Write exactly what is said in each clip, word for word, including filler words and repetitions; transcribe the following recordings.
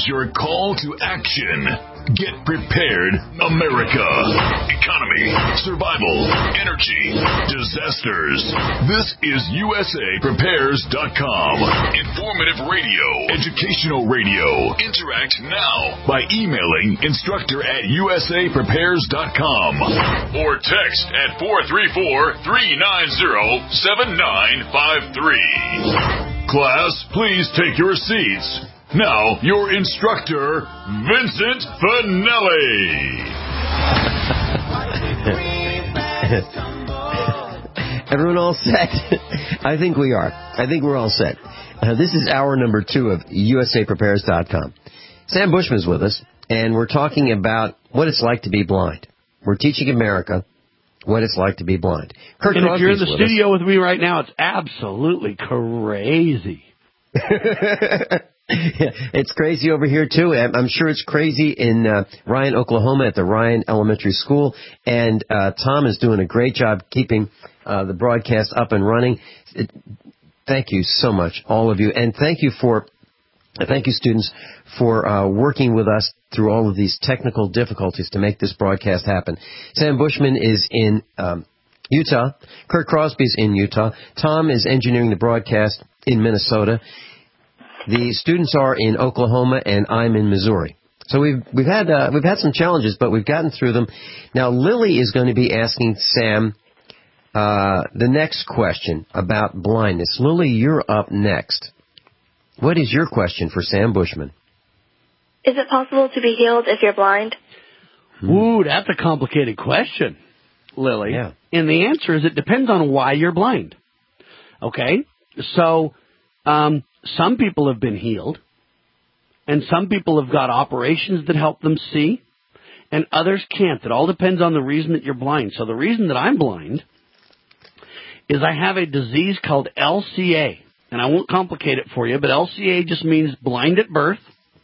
is your call to action. Get prepared, America. Economy, survival, energy, disasters. This is U S A Prepares dot com. Informative radio, educational radio. Interact now by emailing instructor at U S A Prepares dot com or text at four three four, three nine zero, seven nine five three. Class, please take your seats. Now, your instructor, Vincent Finelli. Everyone all set? I think we are. I think we're all set. Uh, this is hour number two of U S A Prepares dot com. Sam Bushman's with us, and we're talking about what it's like to be blind. We're teaching America what it's like to be blind. Kirk and if you're in the with studio us. with me right now, it's absolutely crazy. It's crazy over here, too. I'm sure it's crazy in uh, Ryan, Oklahoma at the Ryan Elementary School. And uh, Tom is doing a great job keeping uh, the broadcast up and running. It, thank you so much, all of you. And thank you for, thank you, students, for uh, working with us through all of these technical difficulties to make this broadcast happen. Sam Bushman is in um, Utah. Kurt Crosby's in Utah. Tom is engineering the broadcast in Minnesota. The students are in Oklahoma, and I'm in Missouri. So we've we've had uh, we've had some challenges, but we've gotten through them. Now Lily is going to be asking Sam uh, the next question about blindness. Lily, you're up next. What is your question for Sam Bushman? Is it possible to be healed if you're blind? Ooh, that's a complicated question, Lily. Yeah. And the answer is it depends on why you're blind. Okay? So um, some people have been healed, and some people have got operations that help them see, and others can't. It all depends on the reason that you're blind. So the reason that I'm blind is I have a disease called L C A. And I won't complicate it for you, but L C A just means blind at birth.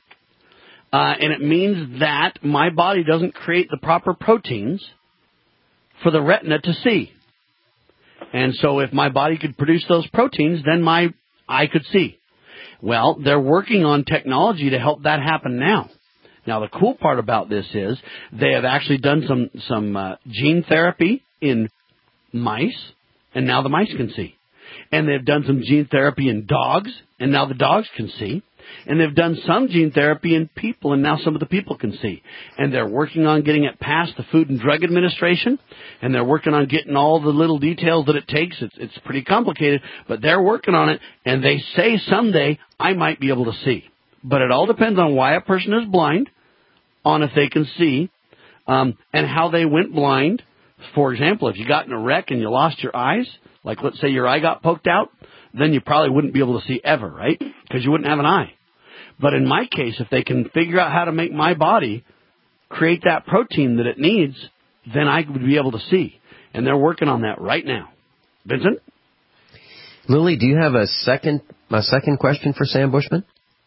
Uh, and it means that my body doesn't create the proper proteins for the retina to see. And so if my body could produce those proteins, then my eye could see. Well, they're working on technology to help that happen now. Now, the cool part about this is they have actually done some, some uh, gene therapy in mice, and now the mice can see. And they've done some gene therapy in dogs, and now the dogs can see. And they've done some gene therapy in people, and now some of the people can see. And they're working on getting it past the Food and Drug Administration, and they're working on getting all the little details that it takes. It's, it's pretty complicated, but they're working on it, and they say someday I might be able to see. But it all depends on why a person is blind, on if they can see, um, and how they went blind. For example, if you got in a wreck and you lost your eyes, like let's say your eye got poked out, then you probably wouldn't be able to see ever, right? Because you wouldn't have an eye. But in my case, if they can figure out how to make my body create that protein that it needs, then I would be able to see. And they're working on that right now. Vincent? Lily, do you have a second a second question for Sam Bushman?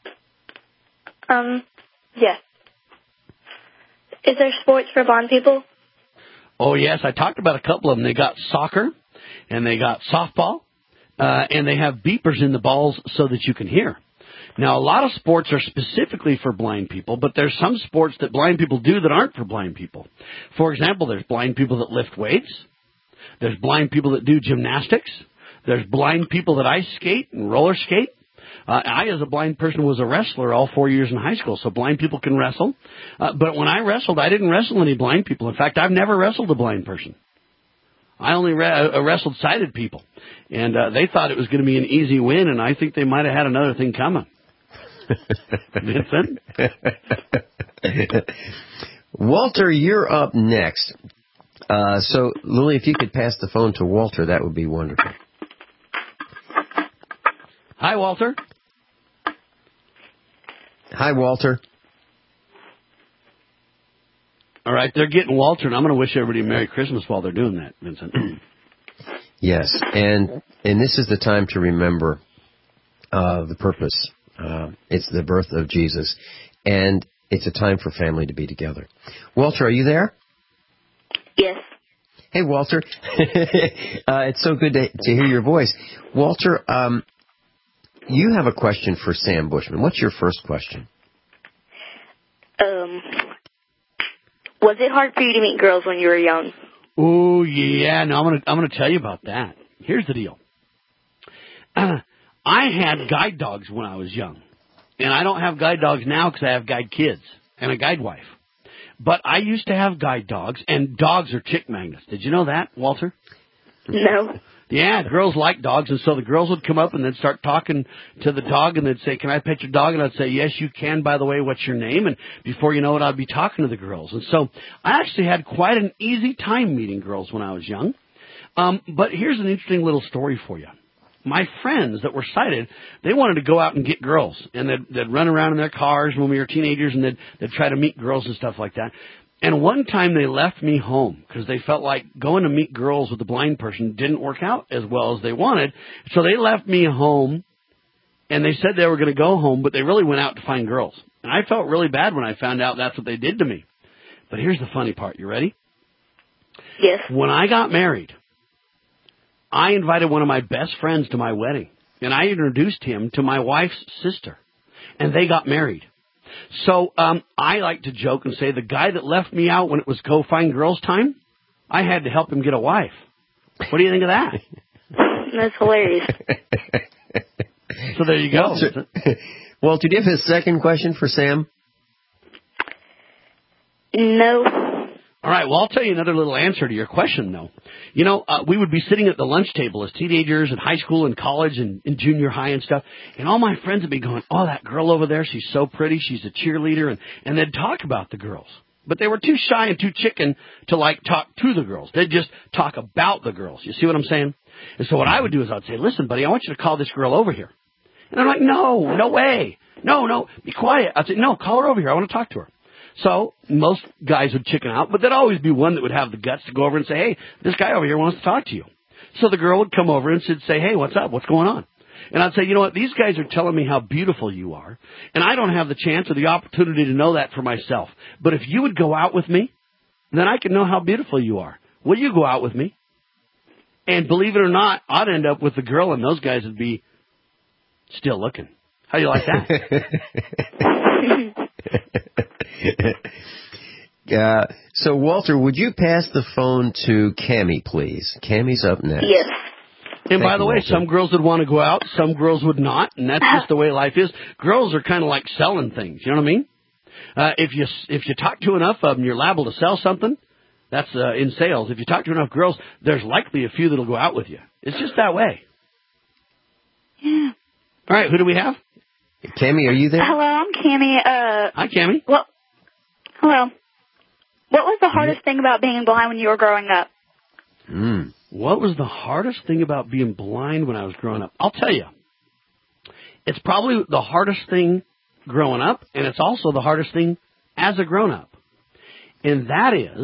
Um, yes. Is there sports for blind people? Oh, yes. I talked about a couple of them. They got soccer, and they got softball, uh, and they have beepers in the balls so that you can hear. Now, a lot of sports are specifically for blind people, but there's some sports that blind people do that aren't for blind people. For example, there's blind people that lift weights. There's blind people that do gymnastics. There's blind people that ice skate and roller skate. Uh, I, as a blind person, was a wrestler all four years in high school, so blind people can wrestle. Uh, but when I wrestled, I didn't wrestle any blind people. In fact, I've never wrestled a blind person. I only re- uh, wrestled sighted people. And uh, they thought it was going to be an easy win, and I think they might have had another thing coming. Vincent? Walter, you're up next. Uh, so, Lily, if you could pass the phone to Walter, that would be wonderful. Hi, Walter. Hi, Walter. All right, they're getting Walter, and I'm going to wish everybody a Merry Christmas while they're doing that, Vincent. Yes, and and this is the time to remember uh, the purpose. Uh, it's the birth of Jesus, and it's a time for family to be together. Walter, are you there? Yes. Hey, Walter. uh, it's so good to, to hear your voice. Walter, um, you have a question for Sam Bushman. What's your first question? Was it hard for you to meet girls when you were young? Oh, yeah. No, I'm going to I'm gonna tell you about that. Here's the deal. Uh, I had guide dogs when I was young. And I don't have guide dogs now because I have guide kids and a guide wife. But I used to have guide dogs, and dogs are chick magnets. Did you know that, Walter? No. Yeah, girls like dogs, and so the girls would come up and they'd start talking to the dog, and they'd say, "Can I pet your dog?" And I'd say, "Yes, you can, by the way, what's your name?" And before you know it, I'd be talking to the girls. And so I actually had quite an easy time meeting girls when I was young. Um, but here's an interesting little story for you. My friends that were sighted, they wanted to go out and get girls, and they'd, they'd run around in their cars when we were teenagers, and they'd, they'd try to meet girls and stuff like that. And one time they left me home because they felt like going to meet girls with a blind person didn't work out as well as they wanted. So they left me home, and they said they were going to go home, but they really went out to find girls. And I felt really bad when I found out that's what they did to me. But here's the funny part. You ready? Yes. When I got married, I invited one of my best friends to my wedding, and I introduced him to my wife's sister, and they got married. So um, I like to joke and say the guy that left me out when it was go find girls time, I had to help him get a wife. What do you think of that? That's hilarious. So there you go. Walter, Walter, do you have a second question for Sam? No. All right, well, I'll tell you another little answer to your question, though. You know, uh, we would be sitting at the lunch table as teenagers in high school and college and in junior high and stuff, and all my friends would be going, "Oh, that girl over there, she's so pretty, she's a cheerleader," and, and they'd talk about the girls. But they were too shy and too chicken to, like, talk to the girls. They'd just talk about the girls. You see what I'm saying? And so what I would do is I'd say, "Listen, buddy, I want you to call this girl over here." And I'm like, "No, no way. No, no, be quiet." I'd say, "No, call her over here. I want to talk to her." So most guys would chicken out, but there'd always be one that would have the guts to go over and say, "Hey, this guy over here wants to talk to you." So the girl would come over and she'd say, "Hey, what's up? What's going on?" And I'd say, "You know what? These guys are telling me how beautiful you are, and I don't have the chance or the opportunity to know that for myself. But if you would go out with me, then I can know how beautiful you are. Will you go out with me?" And believe it or not, I'd end up with the girl, and those guys would be still looking. How do you like that? uh, so, Walter, would you pass the phone to Cammie, please? Cammie's up next. Yes. And Thank by the you, way, Walter. some girls would want to go out, some girls would not, and that's just the way life is. Girls are kind of like selling things, you know what I mean? Uh, if you if you talk to enough of them, you're liable to sell something. That's uh, in sales. If you talk to enough girls, there's likely a few that'll go out with you. It's just that way. Yeah. All right, who do we have? Cammie, are you there? Hello, I'm Cammie. Uh, Hi, Cammie. well, hello. What was the hardest thing about being blind when you were growing up? Mm. What was the hardest thing about being blind when I was growing up? I'll tell you. It's probably the hardest thing growing up, and it's also the hardest thing as a grown-up. And that is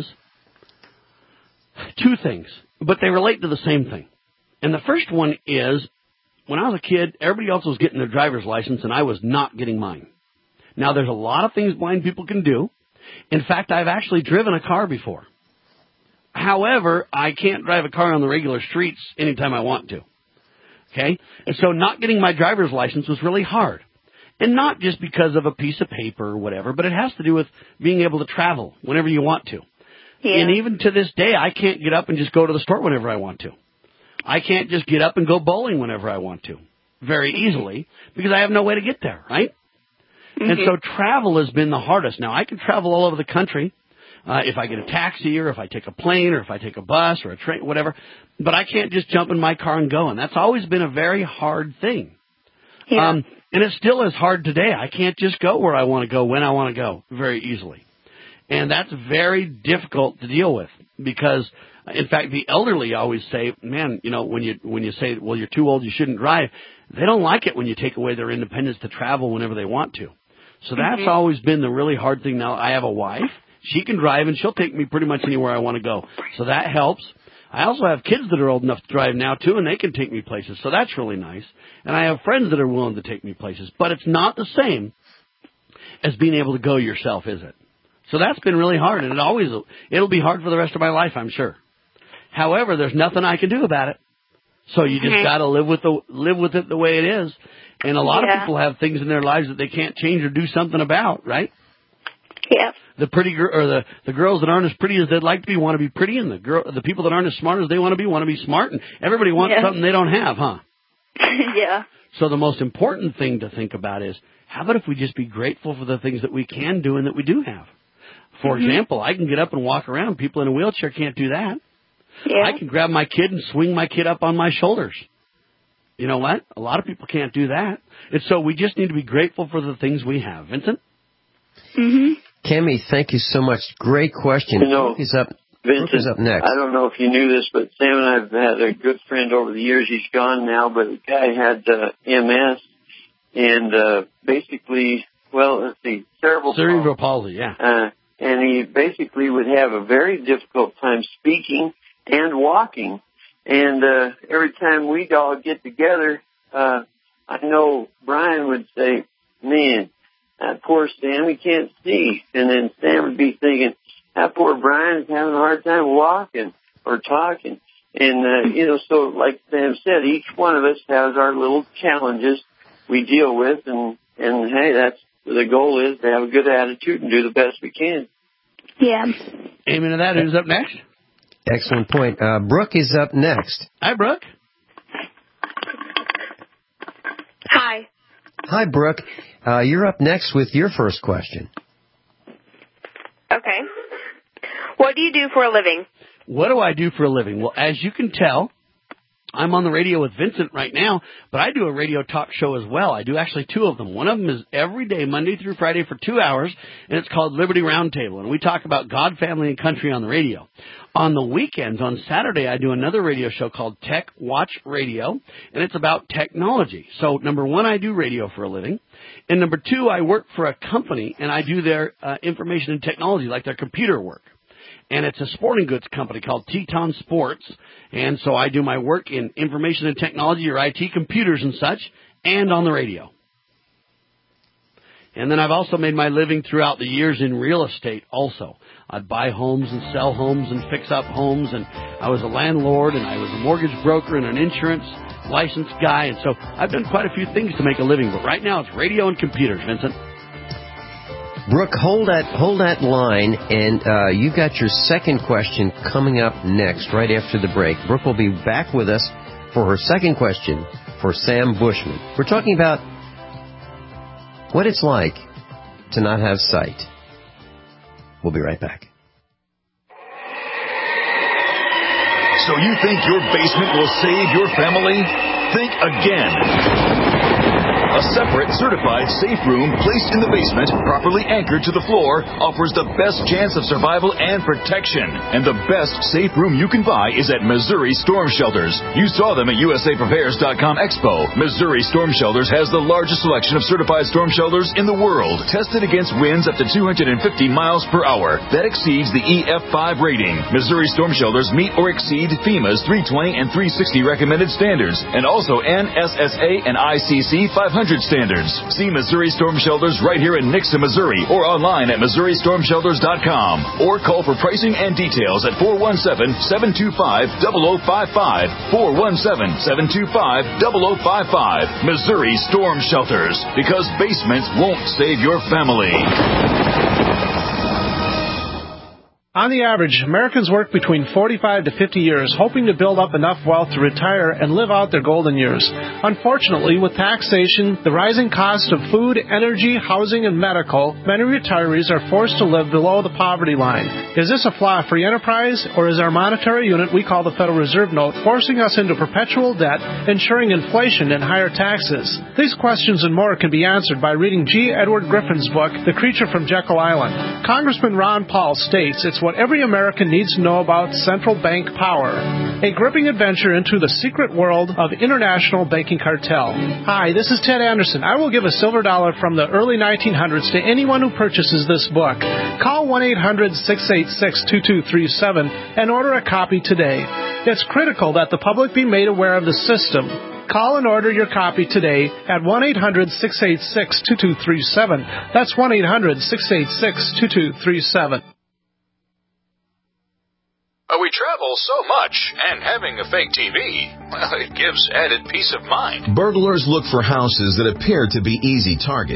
two things, but they relate to the same thing. And the first one is, when I was a kid, everybody else was getting their driver's license, and I was not getting mine. Now, there's a lot of things blind people can do. In fact, I've actually driven a car before. However, I can't drive a car on the regular streets anytime I want to. Okay? And so not getting my driver's license was really hard. And not just because of a piece of paper or whatever, but it has to do with being able to travel whenever you want to. Yeah. And even to this day, I can't get up and just go to the store whenever I want to. I can't just get up and go bowling whenever I want to very easily because I have no way to get there, right? Mm-hmm. And so travel has been the hardest. Now, I can travel all over the country uh, if I get a taxi or if I take a plane or if I take a bus or a train, whatever. But I can't just jump in my car and go. And that's always been a very hard thing. Yeah. Um, and it still is hard today. I can't just go where I want to go when I want to go very easily. And that's very difficult to deal with because, in fact, the elderly always say, man, you know, when you when you say, well, you're too old, you shouldn't drive, they don't like it when you take away their independence to travel whenever they want to. So that's mm-hmm. always been the really hard thing. Now, I have a wife. She can drive, and she'll take me pretty much anywhere I want to go. So that helps. I also have kids that are old enough to drive now, too, and they can take me places. So that's really nice. And I have friends that are willing to take me places. But it's not the same as being able to go yourself, is it? So that's been really hard, and it always it'll be hard for the rest of my life, I'm sure. However, there's nothing I can do about it. So you just mm-hmm. got to live with the live with it the way it is. And a lot yeah. of people have things in their lives that they can't change or do something about, right? Yeah. The pretty gir- or the, the girls that aren't as pretty as they'd like to be want to be pretty, and the girl the people that aren't as smart as they want to be want to be smart, and everybody wants Yeah. something they don't have, huh? Yeah. So the most important thing to think about is, how about if we just be grateful for the things that we can do and that we do have? For Mm-hmm. example, I can get up and walk around. People in a wheelchair can't do that. Yeah. I can grab my kid and swing my kid up on my shoulders. You know what? A lot of people can't do that. And so we just need to be grateful for the things we have. Vincent? Mhm. Cami, thank you so much. Great question. You know, Brooke is up, Vincent, Brooke is up next. I don't know if you knew this, but Sam and I have had a good friend over the years. He's gone now, but the guy had uh, M S and uh, basically, well, let's see, cerebral Cerebral palsy, yeah. Uh, and he basically would have a very difficult time speaking and walking. And uh, every time we'd all get together, uh, I know Brian would say, man, that poor Sam, he can't see. And then Sam would be thinking, that poor Brian's having a hard time walking or talking. And, uh, you know, so like Sam said, each one of us has our little challenges we deal with. And, and hey, that's the goal is to have a good attitude and do the best we can. Yeah. Amen to that. Who's up next? Excellent point. Uh, Brooke is up next. Hi, Brooke. Hi. Hi, Brooke. Uh, you're up next with your first question. Okay. What do you do for a living? What do I do for a living? Well, as you can tell, I'm on the radio with Vincent right now, but I do a radio talk show as well. I do actually two of them. One of them is every day, Monday through Friday for two hours, and it's called Liberty Roundtable, and we talk about God, family, and country on the radio. On the weekends, on Saturday, I do another radio show called Tech Watch Radio, and it's about technology. So, number one, I do radio for a living, and number two, I work for a company, and I do their uh, information and technology, like their computer work. And it's a sporting goods company called Teton Sports. And so I do my work in information and technology, or I T, computers and such, and on the radio. And then I've also made my living throughout the years in real estate also. I buy homes and sell homes and fix up homes. And I was a landlord, and I was a mortgage broker and an insurance licensed guy. And so I've done quite a few things to make a living. But right now it's radio and computers, Vincent. Brooke, hold that hold that line, and uh, you've got your second question coming up next, right after the break. Brooke will be back with us for her second question for Sam Bushman. We're talking about what it's like to not have sight. We'll be right back. So you think your basement will save your family? Think again. A separate, certified safe room placed in the basement, properly anchored to the floor, offers the best chance of survival and protection. And the best safe room you can buy is at Missouri Storm Shelters. You saw them at U S A Prepares dot com Expo. Missouri Storm Shelters has the largest selection of certified storm shelters in the world, tested against winds up to two hundred fifty miles per hour. That exceeds the E F five rating. Missouri Storm Shelters meet or exceed FEMA's three twenty and three sixty recommended standards, and also N S S A and I C C five hundred standards. See Missouri Storm Shelters right here in Nixa, Missouri, or online at Missouri Storm Shelters dot com, or call for pricing and details at four one seven, seven two five, zero zero five five, four one seven, seven two five, zero zero five five. Missouri Storm Shelters, because basements won't save your family. On the average, Americans work between forty-five to fifty years, hoping to build up enough wealth to retire and live out their golden years. Unfortunately, with taxation, the rising cost of food, energy, housing, and medical, many retirees are forced to live below the poverty line. Is this a flaw free enterprise, or is our monetary unit we call the Federal Reserve Note forcing us into perpetual debt, ensuring inflation and higher taxes? These questions and more can be answered by reading G. Edward Griffin's book, The Creature from Jekyll Island. Congressman Ron Paul states it's what every American needs to know about central bank power. A gripping adventure into the secret world of international banking cartel. Hi, this is Ted Anderson. I will give a silver dollar from the early nineteen hundreds to anyone who purchases this book. Call one eight hundred, six eight six, two two three seven and order a copy today. It's critical that the public be made aware of the system. Call and order your copy today at one eight hundred, six eight six, two two three seven. That's one eight hundred, six eight six, two two three seven. We travel so much, and having a fake T V, well, it gives added peace of mind. Burglars look for houses that appear to be easy targets.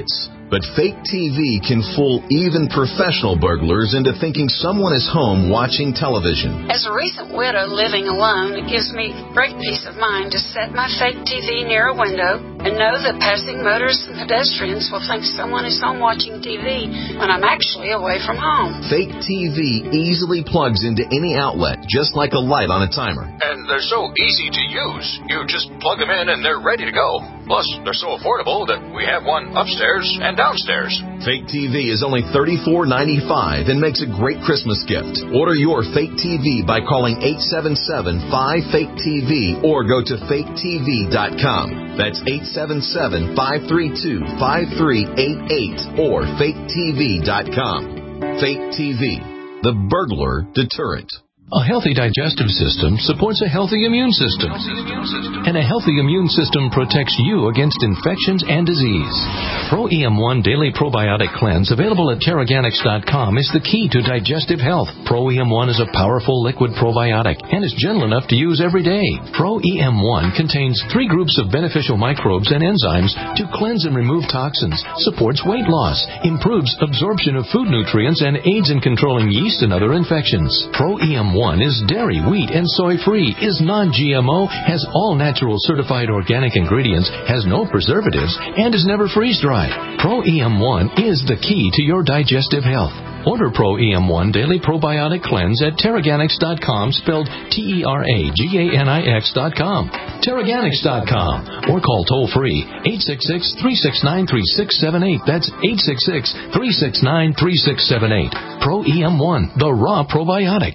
But fake T V can fool even professional burglars into thinking someone is home watching television. As a recent widow living alone, it gives me great peace of mind to set my fake T V near a window and know that passing motorists and pedestrians will think someone is home watching T V when I'm actually away from home. Fake T V easily plugs into any outlet, just like a light on a timer. And they're so easy to use. You just plug them in and they're ready to go. Plus, they're so affordable that we have one upstairs and downstairs. Fake T V is only thirty-four ninety-five and makes a great Christmas gift. Order your fake T V by calling eight seven seven, five, fake T V or go to fake T V dot com. That's eight seven seven, five three two, five three eight eight or fake T V dot com. Fake T V, the burglar deterrent. A healthy digestive system supports a healthy immune system. And a healthy immune system protects you against infections and disease. Pro E M one Daily Probiotic Cleanse, available at Terraganics dot com, is the key to digestive health. Pro E M one is a powerful liquid probiotic and is gentle enough to use every day. Pro E M one contains three groups of beneficial microbes and enzymes to cleanse and remove toxins, supports weight loss, improves absorption of food nutrients, and aids in controlling yeast and other infections. Pro E M one is dairy, wheat, and soy-free, is non-G M O, has all natural certified organic ingredients, has no preservatives, and is never freeze-dried. Pro E M one is the key to your digestive health. Order Pro E M one Daily Probiotic Cleanse at Terraganics dot com, spelled T E R A G A N I X dot com. Terraganics dot com. Or call toll-free eight six six, three six nine, three six seven eight. That's eight six six, three six nine, three six seven eight. Pro E M one, the raw probiotic.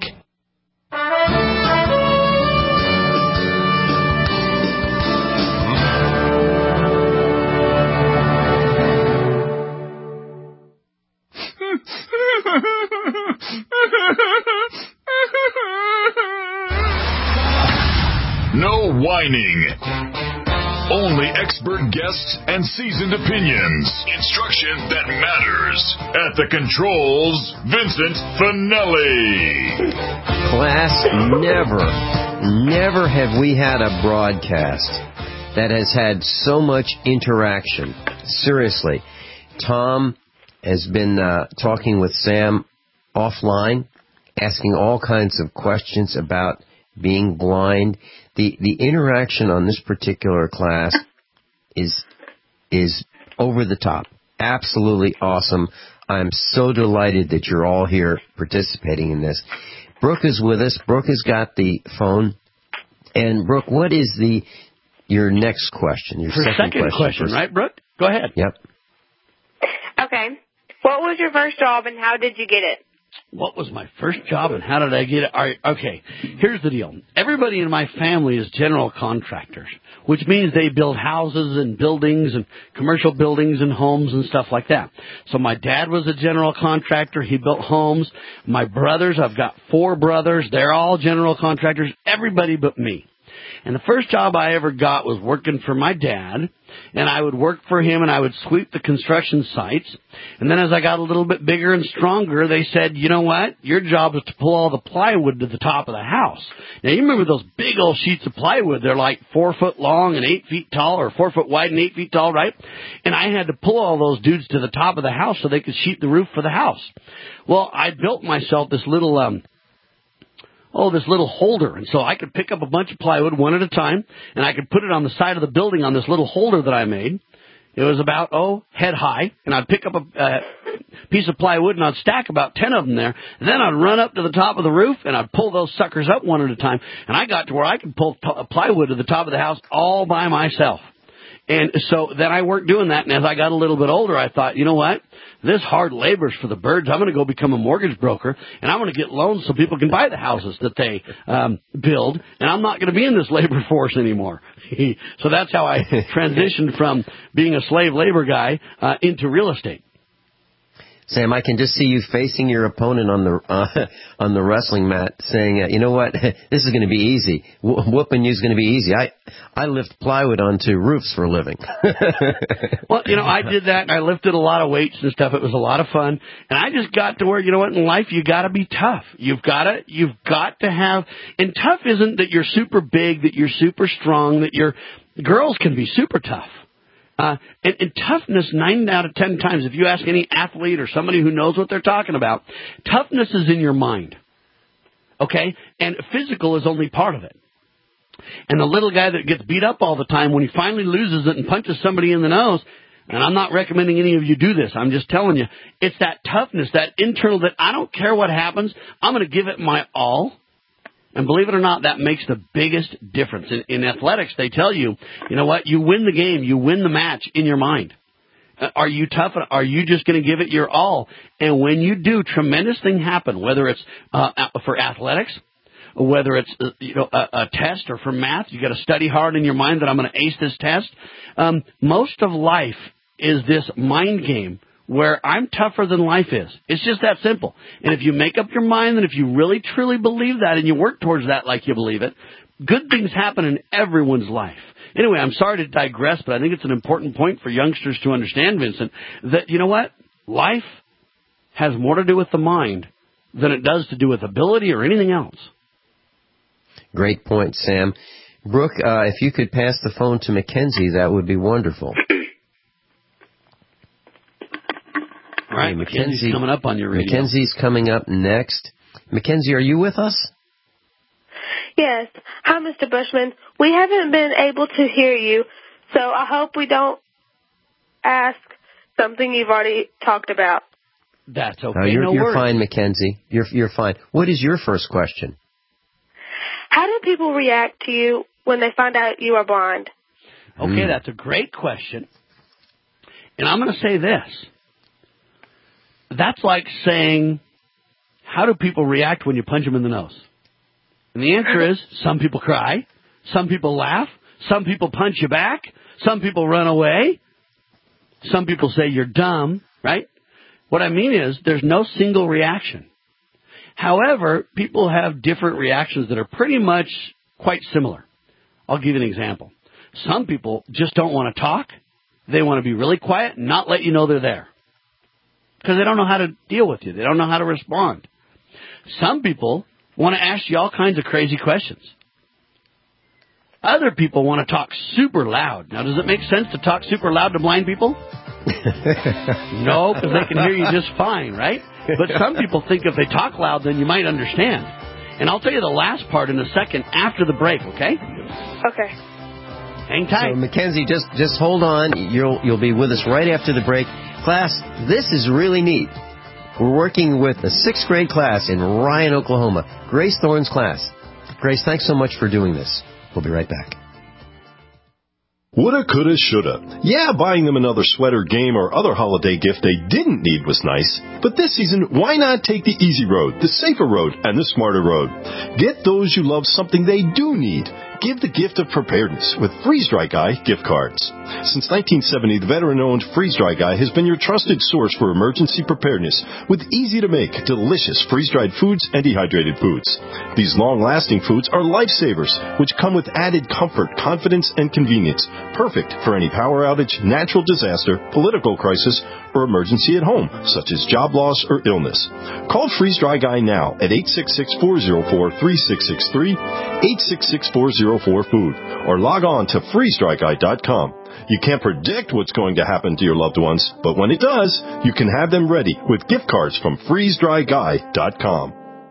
No whining. Only expert guests and seasoned opinions. Instruction that matters. At the controls, Vincent Finelli. Class, never, never have we had a broadcast that has had so much interaction. Seriously. Tom has been uh, talking with Sam offline, asking all kinds of questions about being blind. The the interaction on this particular class is is over the top. Absolutely awesome. I'm so delighted that you're all here participating in this. Brooke is with us. Brooke has got the phone. And Brooke, what is the your next question? Your Her second, second question, question right, Brooke? Go ahead. Yep. Okay. What was your first job and how did you get it? What was my first job and how did I get it? All right, okay, here's the deal. Everybody in my family is general contractors, which means they build houses and buildings and commercial buildings and homes and stuff like that. So my dad was a general contractor. He built homes. My brothers, I've got four brothers. They're all general contractors, everybody but me. And the first job I ever got was working for my dad, and I would work for him and I would sweep the construction sites. And then as I got a little bit bigger and stronger, they said, you know what? Your job is to pull all the plywood to the top of the house. Now, you remember those big old sheets of plywood. They're like four foot long and eight feet tall, or four foot wide and eight feet tall, right? And I had to pull all those dudes to the top of the house so they could sheet the roof for the house. Well, I built myself this little, um, oh, this little holder. And so I could pick up a bunch of plywood one at a time, and I could put it on the side of the building on this little holder that I made. It was about, oh, head high, and I'd pick up a uh, piece of plywood, and I'd stack about ten of them there. And then I'd run up to the top of the roof, and I'd pull those suckers up one at a time. And I got to where I could pull t- plywood to the top of the house all by myself. And so then I worked doing that, and as I got a little bit older, I thought, you know what? This hard labor's for the birds. I'm going to go become a mortgage broker, and I'm going to get loans so people can buy the houses that they um, build, and I'm not going to be in this labor force anymore. So that's how I transitioned from being a slave labor guy uh, into real estate. Sam, I can just see you facing your opponent on the uh, on the wrestling mat, saying, uh, "You know what? This is going to be easy. Wh- whooping you is going to be easy." I I lift plywood onto roofs for a living. Well, you know, I did that, and I lifted a lot of weights and stuff. It was a lot of fun, and I just got to where, you know what? In life, you got to be tough. You've got to you've got to have, and tough isn't that you're super big, that you're super strong, that you're. Girls can be super tough. Uh, and, and toughness, nine out of ten times, if you ask any athlete or somebody who knows what they're talking about, toughness is in your mind. Okay? And physical is only part of it. And the little guy that gets beat up all the time, when he finally loses it and punches somebody in the nose, and I'm not recommending any of you do this, I'm just telling you, it's that toughness, that internal, that I don't care what happens, I'm going to give it my all. And believe it or not, that makes the biggest difference. In, in athletics, they tell you, you know what, you win the game, you win the match in your mind. Uh, are you tough? Are you just going to give it your all? And when you do, tremendous things happen, whether it's uh, for athletics, whether it's uh, you know a, a test, or for math, you got to study hard in your mind that I'm going to ace this test. Um, most of life is this mind game where I'm tougher than life is. It's just that simple. And if you make up your mind, and if you really truly believe that, and you work towards that like you believe it, good things happen in everyone's life. Anyway, I'm sorry to digress, but I think it's an important point for youngsters to understand, Vincent, that, you know what? Life has more to do with the mind than it does to do with ability or anything else. Great point, Sam. Brooke, uh, if you could pass the phone to Mackenzie, that would be wonderful. All right, hey, Mackenzie's coming up on your radio. Mackenzie's coming up next. Mackenzie, are you with us? Yes. Hi, Mister Bushman. We haven't been able to hear you, so I hope we don't ask something you've already talked about. That's okay. No, you're, no you're worries. fine, Mackenzie. You're you're fine. What is your first question? How do people react to you when they find out you are blind? Okay, mm. that's a great question. And I'm going to say this. That's like saying, how do people react when you punch them in the nose? And the answer is, some people cry, some people laugh, some people punch you back, some people run away, some people say you're dumb, right? What I mean is, there's no single reaction. However, people have different reactions that are pretty much quite similar. I'll give you an example. Some people just don't want to talk. They want to be really quiet and not let you know they're there, because they don't know how to deal with you. They don't know how to respond. Some people want to ask you all kinds of crazy questions. Other people want to talk super loud. Now, does it make sense to talk super loud to blind people? No, because they can hear you just fine, right? But some people think if they talk loud, then you might understand. And I'll tell you the last part in a second after the break, okay? Okay. Hang tight. So, Mackenzie, just just hold on. You'll you'll be with us right after the break. Class, this is really neat. We're working with a sixth grade class in Ryan, Oklahoma. Grace Thorne's class. Grace, thanks so much for doing this. We'll be right back. Woulda, coulda, shoulda. Yeah, buying them another sweater, game, or other holiday gift they didn't need was nice. But this season, why not take the easy road, the safer road, and the smarter road? Get those you love something they do need. Give the gift of preparedness with Freeze Dry Guy gift cards. Since nineteen seventy, the veteran-owned Freeze Dry Guy has been your trusted source for emergency preparedness with easy-to-make, delicious freeze-dried foods and dehydrated foods. These long-lasting foods are lifesavers, which come with added comfort, confidence, and convenience, perfect for any power outage, natural disaster, political crisis, or emergency at home, such as job loss or illness. Call Freeze Dry Guy now at eight six six, four zero four, three six six three, eight six six, four zero four, food, or log on to freeze dry guy dot com. You can't predict what's going to happen to your loved ones, but when it does, you can have them ready with gift cards from freeze dry guy dot com.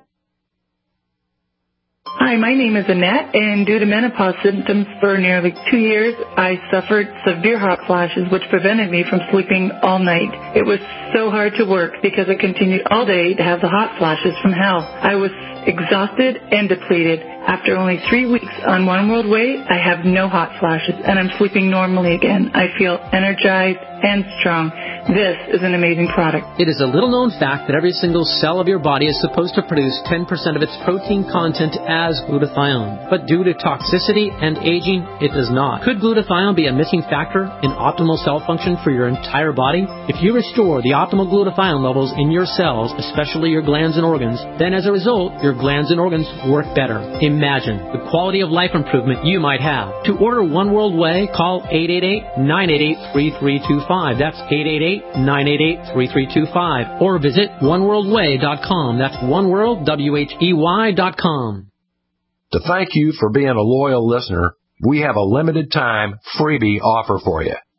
Hi, my name is Annette, and due to menopause symptoms for nearly two years, I suffered severe hot flashes, which prevented me from sleeping all night. It was so hard to work because I continued all day to have the hot flashes from hell. I was exhausted and depleted. After only three weeks on One World Way, I have no hot flashes, and I'm sleeping normally again. I feel energized and strong. This is an amazing product. It is a little-known fact that every single cell of your body is supposed to produce ten percent of its protein content as glutathione. But due to toxicity and aging, it does not. Could glutathione be a missing factor in optimal cell function for your entire body? If you restore the optimal glutathione levels in your cells, especially your glands and organs, then as a result, your glands and organs work better. Imagine the quality of life improvement you might have. To order One World Way, call eight eight eight, nine eight eight, three three two five. That's eight eight eight, nine eight eight, three three two five. Or visit one world way dot com. That's oneworld, W H E Y dot com. To thank you for being a loyal listener, we have a limited time freebie offer for you.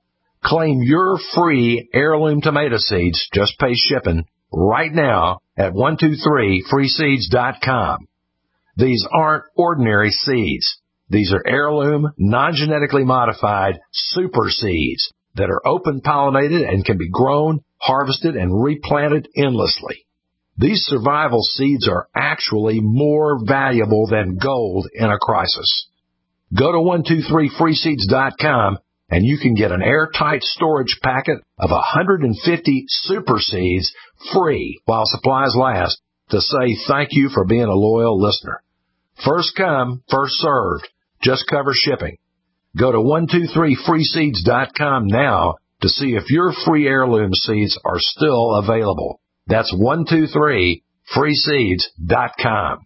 Claim your free heirloom tomato seeds. Just pay shipping right now at one two three free seeds dot com. These aren't ordinary seeds. These are heirloom, non-genetically modified super seeds that are open-pollinated and can be grown, harvested, and replanted endlessly. These survival seeds are actually more valuable than gold in a crisis. Go to one two three free seeds dot com and you can get an airtight storage packet of one hundred fifty super seeds free while supplies last to say thank you for being a loyal listener. First come, first served. Just cover shipping. Go to one two three free seeds dot com now to see if your free heirloom seeds are still available. That's one two three free seeds dot com.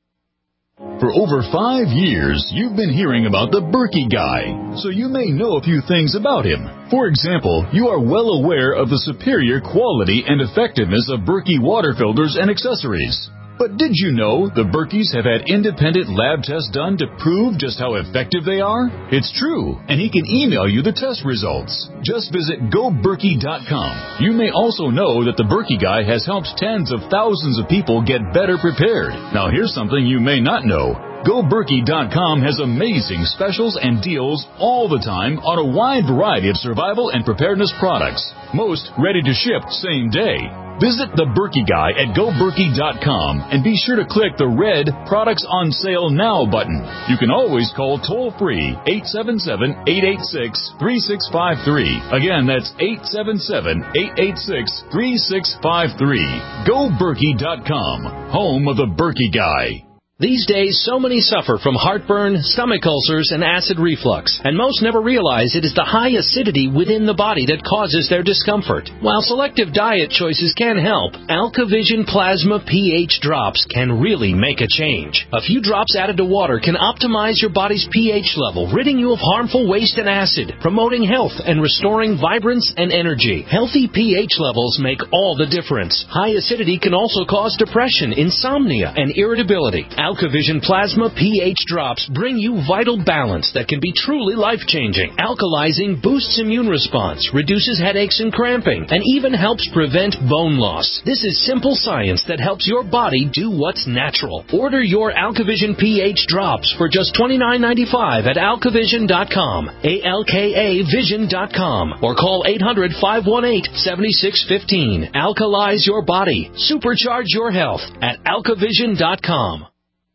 For over five years, you've been hearing about the Berkey Guy, so you may know a few things about him. For example, you are well aware of the superior quality and effectiveness of Berkey water filters and accessories. But did you know the Berkeys have had independent lab tests done to prove just how effective they are? It's true, and he can email you the test results. Just visit go berkey dot com. You may also know that the Berkey Guy has helped tens of thousands of people get better prepared. Now here's something you may not know. go berkey dot com has amazing specials and deals all the time on a wide variety of survival and preparedness products. Most ready to ship same day. Visit the Berkey Guy at go berkey dot com and be sure to click the red Products on Sale Now button. You can always call toll-free eight seven seven, eight eight six, three six five three. Again, that's eight seven seven, eight eight six, three six five three. go berkey dot com, home of the Berkey Guy. These days, so many suffer from heartburn, stomach ulcers, and acid reflux, and most never realize it is the high acidity within the body that causes their discomfort. While selective diet choices can help, AlkaVision Plasma pH drops can really make a change. A few drops added to water can optimize your body's pH level, ridding you of harmful waste and acid, promoting health and restoring vibrance and energy. Healthy pH levels make all the difference. High acidity can also cause depression, insomnia, and irritability. AlkaVision Plasma pH drops bring you vital balance that can be truly life-changing. Alkalizing boosts immune response, reduces headaches and cramping, and even helps prevent bone loss. This is simple science that helps your body do what's natural. Order your AlkaVision pH drops for just twenty-nine ninety-five at alka vision dot com, A L K A vision dot com, or call eight hundred, five one eight, seven six one five. Alkalize your body. Supercharge your health at alka vision dot com.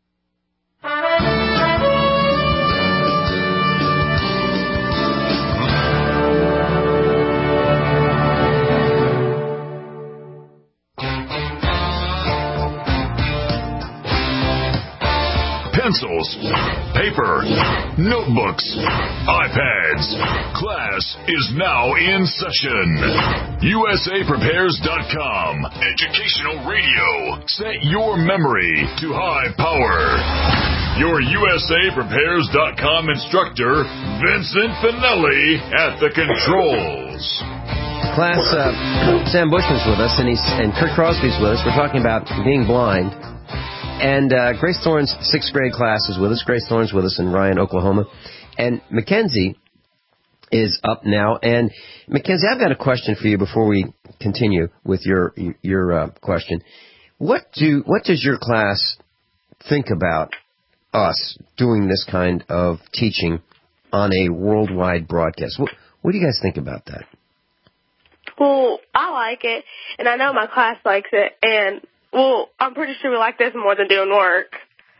Pencils, paper, notebooks, iPads. Class is now in session. U S A Prepares dot com. Educational radio. Set your memory to high power. Your U S A Prepares dot com instructor, Vincent Finelli, at the controls. Class, uh, Sam Bushman's with us, and he's and Kurt Crosby's with us. We're talking about being blind. And uh, Grace Thorne's sixth grade class is with us. Grace Thorne's with us in Ryan, Oklahoma. And Mackenzie is up now. And Mackenzie, I've got a question for you before we continue with your your uh, question. What do what does your class think about us doing this kind of teaching on a worldwide broadcast? What, what do you guys think about that? Well, I like it, and I know my class likes it, and well, I'm pretty sure we like this more than doing work.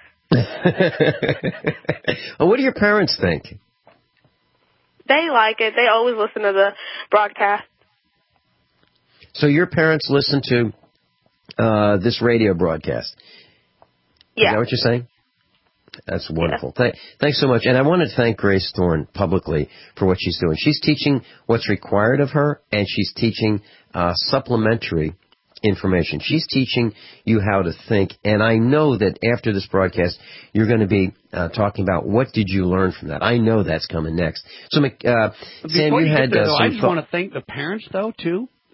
Well, what do your parents think? They like it. They always listen to the broadcast. So your parents listen to uh, this radio broadcast? Yeah. Is that what you're saying? That's wonderful. Yeah. Th- thanks so much. And I want to thank Grace Thorne publicly for what she's doing. She's teaching what's required of her, and she's teaching uh, supplementary information. She's teaching you how to think, and I know that after this broadcast, you're going to be uh, talking about what did you learn from that. I know that's coming next. So, uh, Sam, you, you had there, uh, though, some I just th- want to thank the parents, though, too,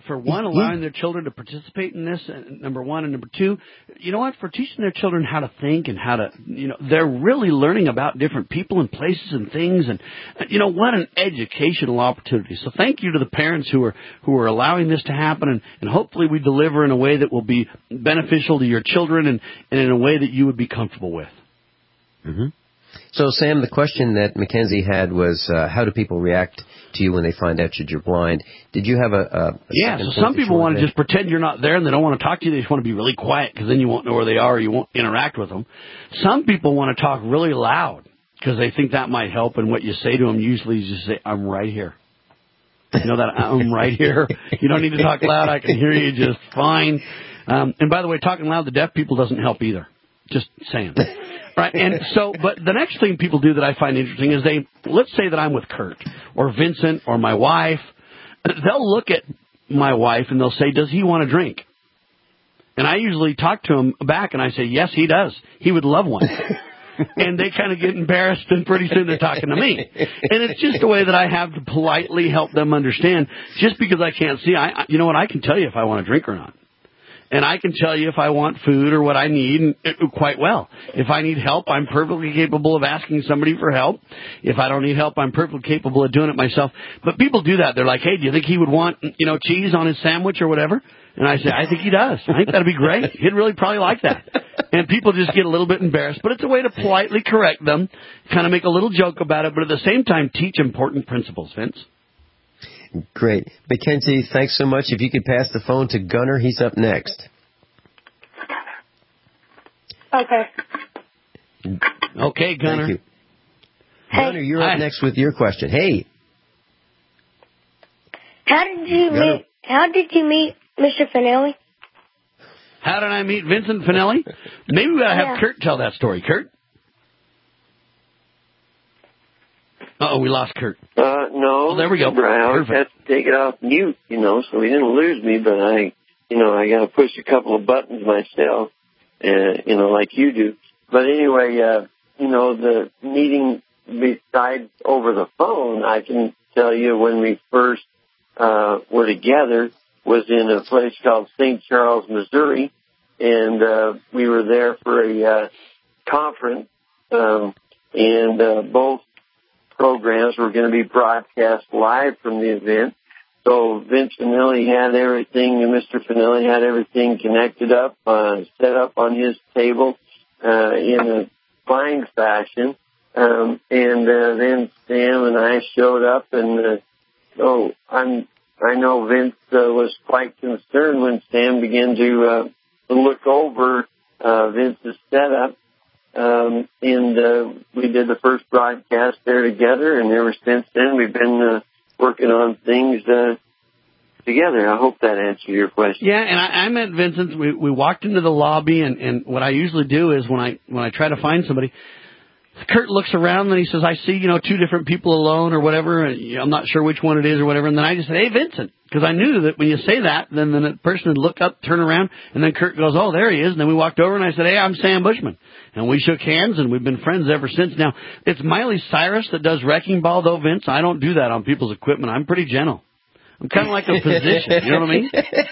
for one, allowing their children to participate in this, number one, and number two, you know what, for teaching their children how to think and how to, you know, they're really learning about different people and places and things, and, you know, what an educational opportunity. So thank you to the parents who are who are allowing this to happen, and, and hopefully we deliver in a way that will be beneficial to your children and, and in a way that you would be comfortable with. Mm-hmm. So, Sam, the question that Mackenzie had was, uh, how do people react to you when they find out that you're blind? Did you have a, a, a yeah? So some people want to just pretend you're not there, and they don't want to talk to you. They just want to be really quiet because then you won't know where they are, or you won't interact with them. Some people want to talk really loud because they think that might help. And what you say to them usually is just say, "I'm right here." You know that I'm right here. You don't need to talk loud. I can hear you just fine. Um, and by the way, talking loud to deaf people doesn't help either. Just saying. Right, and so, but the next thing people do that I find interesting is they, let's say that I'm with Kurt or Vincent or my wife, they'll look at my wife and they'll say, does he want a drink? And I usually talk to him back and I say, yes, he does. He would love one. And they kind of get embarrassed and pretty soon they're talking to me. And it's just a way that I have to politely help them understand. Just because I can't see, I, you know what, I can tell you if I want a drink or not. And I can tell you if I want food or what I need quite well. If I need help, I'm perfectly capable of asking somebody for help. If I don't need help, I'm perfectly capable of doing it myself. But people do that. They're like, hey, do you think he would want, you know, cheese on his sandwich or whatever? And I say, I think he does. I think that'd be great. He'd really probably like that. And people just get a little bit embarrassed. But it's a way to politely correct them, kind of make a little joke about it, but at the same time teach important principles, Vince. Great. Mackenzie, thanks so much. If you could pass the phone to Gunnar, he's up next. Okay. Okay, Gunnar. Thank you. Hey. Gunnar, you're Hi. up next with your question. Hey. How did you Gunnar. meet? How did you meet Mister Finelli? How did I meet Vincent Finelli? Maybe we ought to have Yeah. Kurt tell that story. Kurt? Uh-oh, we lost Kurt. Uh, no. Oh, there we go. Brian, I always Perfect. have to take it off mute, you know, so he didn't lose me, but I, you know, I got to push a couple of buttons myself, uh, you know, like you do. But anyway, uh, you know, the meeting besides over the phone, I can tell you when we first uh, were together was in a place called Saint Charles, Missouri, and uh, we were there for a uh, conference, um, and uh, both programs were going to be broadcast live from the event. So Vince Finelli had everything, and Mister Finelli had everything connected up, uh, set up on his table uh, in a fine fashion. Um, and uh, then Sam and I showed up, and uh, so I'm, I know Vince uh, was quite concerned when Sam began to uh, look over uh, Vince's setup. Um, and uh, we did the first broadcast there together, and ever since then we've been uh, working on things uh, together. I hope that answered your question. Yeah, and I, I met Vincent. We we walked into the lobby, and, and what I usually do is when I when I try to find somebody, Kurt looks around and he says, I see, you know, two different people alone or whatever. And, you know, I'm not sure which one it is or whatever. And then I just said, hey, Vincent, because I knew that when you say that, then, then the person would look up, turn around, and then Kurt goes, oh, there he is. And then we walked over and I said, hey, I'm Sam Bushman. And we shook hands, and we've been friends ever since. Now, it's Miley Cyrus that does Wrecking Ball, though, Vince. I don't do that on people's equipment. I'm pretty gentle. I'm kind of like a physician. You know what I mean?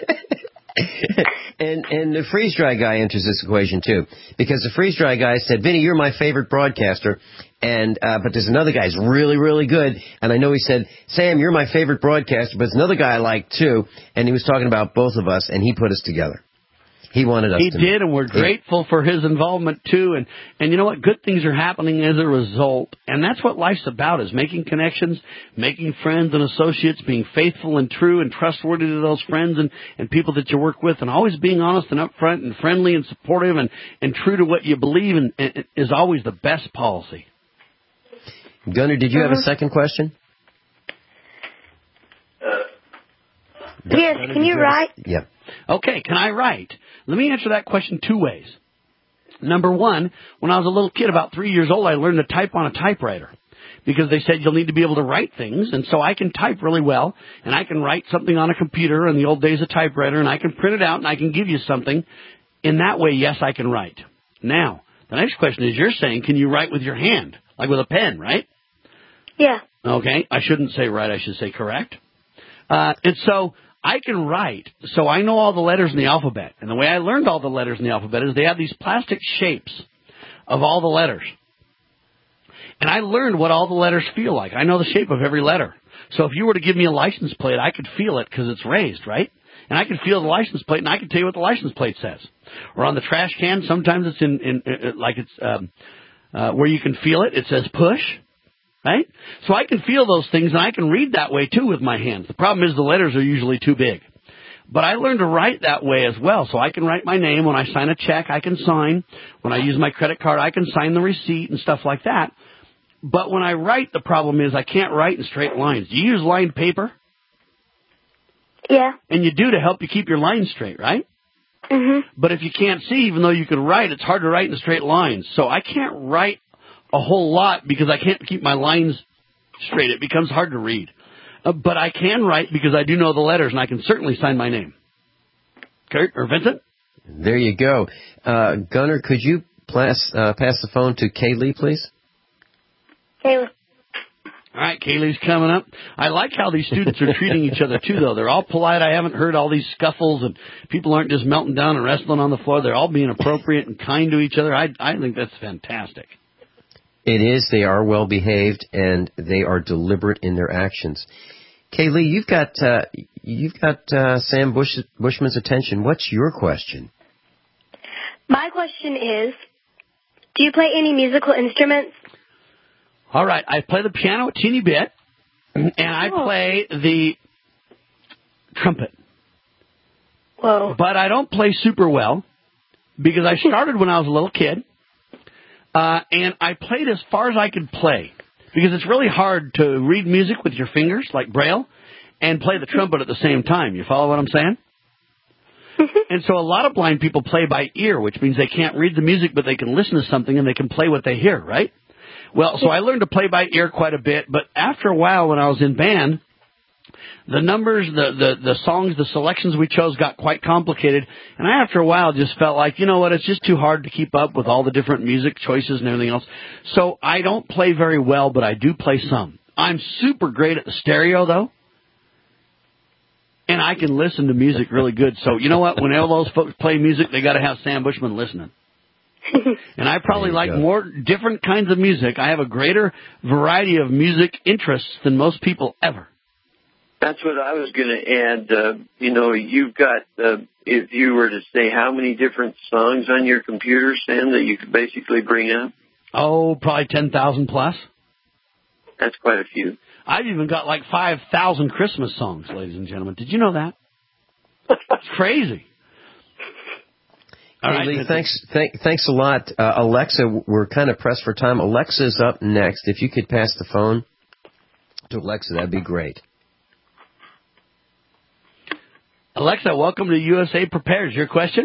and and the freeze dry guy enters this equation too, because the freeze dry guy said, Vinny, you're my favorite broadcaster, and uh, but there's another guy who's really really good, and I know he said, Sam, you're my favorite broadcaster, but there's another guy I like too, and he was talking about both of us, and he put us together. He wanted us He to did, and we're grateful for his involvement, too. And, and you know what? Good things are happening as a result. And that's what life's about, is making connections, making friends and associates, being faithful and true and trustworthy to those friends and, and people that you work with, and always being honest and upfront and friendly and supportive and, and true to what you believe in, in, is always the best policy. Gunnar, did you have a second question? Yes, Gunnar, can did you have a- write? Yeah. Okay, can I write? Let me answer that question two ways. Number one, when I was a little kid, about three years old, I learned to type on a typewriter because they said you'll need to be able to write things. And so I can type really well, and I can write something on a computer in the old days of typewriter, and I can print it out, and I can give you something. In that way, yes, I can write. Now, the next question is, you're saying, can you write with your hand, like with a pen, right? Yeah. Okay, I shouldn't say right, I should say correct. Uh, and so I can write, so I know all the letters in the alphabet. And the way I learned all the letters in the alphabet is they have these plastic shapes of all the letters. And I learned what all the letters feel like. I know the shape of every letter. So if you were to give me a license plate, I could feel it because it's raised, right? And I could feel the license plate, and I could tell you what the license plate says. Or on the trash can, sometimes it's in, in, in like it's um, uh, where you can feel it. It says push, right? So I can feel those things, and I can read that way, too, with my hands. The problem is the letters are usually too big. But I learned to write that way as well. So I can write my name. When I sign a check, I can sign. When I use my credit card, I can sign the receipt and stuff like that. But when I write, the problem is I can't write in straight lines. Do you use lined paper? Yeah. And you do to help you keep your lines straight, right? Mm-hmm. But if you can't see, even though you can write, it's hard to write in straight lines. So I can't write a whole lot because I can't keep my lines straight. It becomes hard to read. Uh, but I can write because I do know the letters, and I can certainly sign my name. Kurt or Vincent? There you go. Uh, Gunnar, could you pass, uh, pass the phone to Kaylee, please? Kaylee. All right, Kaylee's coming up. I like how these students are treating each other, too, though. They're all polite. I haven't heard all these scuffles, and people aren't just melting down and wrestling on the floor. They're all being appropriate and kind to each other. I, I think that's fantastic. It is. They are well behaved, and they are deliberate in their actions. Kaylee, you've got uh, you've got uh, Sam Bush, Bushman's attention. What's your question? My question is, do you play any musical instruments? All right, I play the piano a teeny bit, and I play the trumpet. Whoa. But I don't play super well because I started when I was a little kid, uh, and I played as far as I could play because it's really hard to read music with your fingers, like Braille, and play the trumpet at the same time. You follow what I'm saying? And so a lot of blind people play by ear, which means they can't read the music, but they can listen to something and they can play what they hear, right? Well, so I learned to play by ear quite a bit, but after a while when I was in band, the numbers, the, the, the songs, the selections we chose got quite complicated, and I, after a while, just felt like, you know what, it's just too hard to keep up with all the different music choices and everything else. So I don't play very well, but I do play some. I'm super great at the stereo, though, and I can listen to music really good. So you know what, when all those folks play music, they got to have Sam Bushman listening. And I probably like go. more different kinds of music. I have a greater variety of music interests than most people ever. That's what I was going to add. Uh, you know, you've got, uh, if you were to say how many different songs on your computer, Sam, that you could basically bring up? Oh, probably ten thousand plus. That's quite a few. I've even got like five thousand Christmas songs, ladies and gentlemen. Did you know that? It's crazy. All right, Lee, thanks, th- thanks a lot. Uh, Alexa, we're kind of pressed for time. Alexa's up next. If you could pass the phone to Alexa, that'd be great. Alexa, welcome to U S A Prepares. Your question?